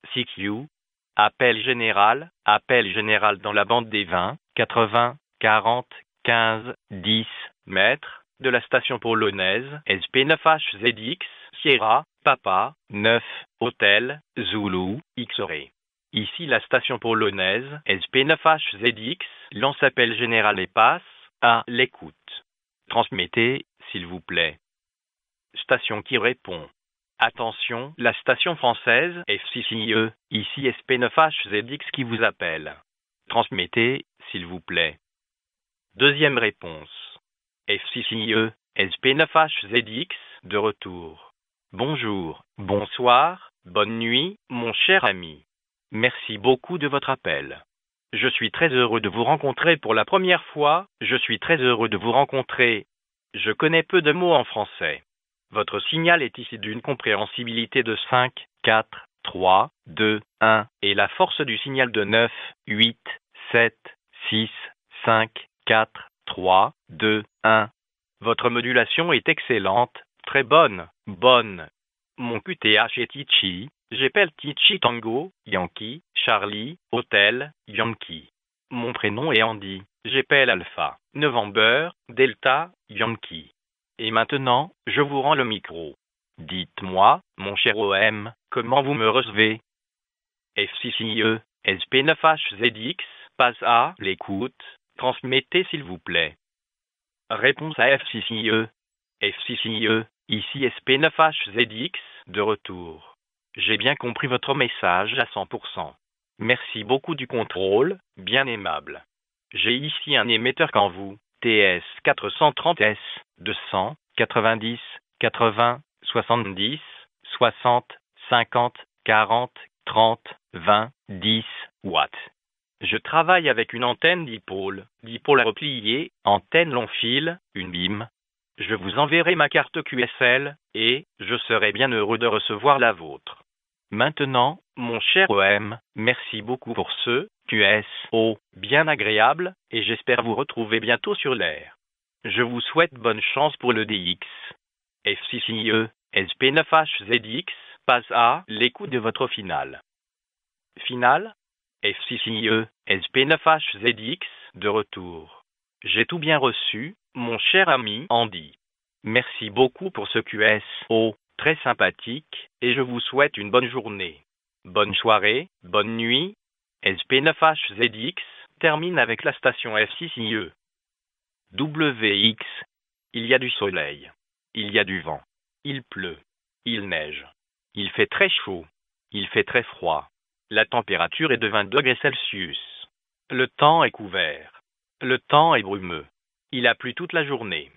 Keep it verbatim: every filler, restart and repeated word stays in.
C Q. Appel général, appel général dans la bande des vingt, quatre-vingts, quarante, quinze, dix mètres de la station polonaise S P neuf H Z X, Sierra, Papa, neuf, Hôtel, Zulu, X-Ray. Ici la station polonaise S P neuf H Z X lance appel général et passe à l'écoute. Transmettez, s'il vous plaît. Station qui répond. Attention, la station française F six I E, ici S P neuf H Z X qui vous appelle. Transmettez, s'il vous plaît. Deuxième réponse. F six I E, S P neuf H Z X, de retour. Bonjour, bonsoir, bonne nuit, mon cher ami. Merci beaucoup de votre appel. Je suis très heureux de vous rencontrer pour la première fois, je suis très heureux de vous rencontrer. Je connais peu de mots en français. Votre signal est issu d'une compréhensibilité de cinq, quatre, trois, deux, un et la force du signal de neuf, huit, sept, six, cinq, quatre, trois, deux, un. Votre modulation est excellente, très bonne, bonne. Mon Q T H est Tichy, j'appelle Tichy Tango, Yankee, Charlie, Hotel, Yankee. Mon prénom est Andy, j'appelle Alpha, November, Delta, Yankee. Et maintenant, je vous rends le micro. Dites-moi, mon cher O M, comment vous me recevez? F six I E, S P neuf H Z X, passe à l'écoute. Transmettez s'il vous plaît. Réponse à F six I E. F six I E, ici S P neuf H Z X, de retour. J'ai bien compris votre message à cent pour cent. Merci beaucoup du contrôle, bien aimable. J'ai ici un émetteur qu'en vous. T S quatre cent trente S, deux cents, quatre-vingt-dix, quatre-vingts, soixante-dix, soixante, cinquante, quarante, trente, vingt, dix watts. Je travaille avec une antenne dipôle, dipôle à replier, antenne long fil, une B I M. Je vous enverrai ma carte Q S L, et je serai bien heureux de recevoir la vôtre. Maintenant, mon cher O M, merci beaucoup pour ce Q S O bien agréable, et j'espère vous retrouver bientôt sur l'air. Je vous souhaite bonne chance pour le D X. F six I E, S P neuf H Z X, passe à l'écoute de votre finale. Finale? F six I E, S P neuf H Z X, de retour. J'ai tout bien reçu, mon cher ami Andy. Merci beaucoup pour ce Q S O, très sympathique, et je vous souhaite une bonne journée. Bonne soirée, bonne nuit. S P neuf H Z X termine avec la station F six I E. W X. Il y a du soleil. Il y a du vent. Il pleut. Il neige. Il fait très chaud. Il fait très froid. La température est de vingt degrés Celsius. Le temps est couvert. Le temps est brumeux. Il a plu toute la journée.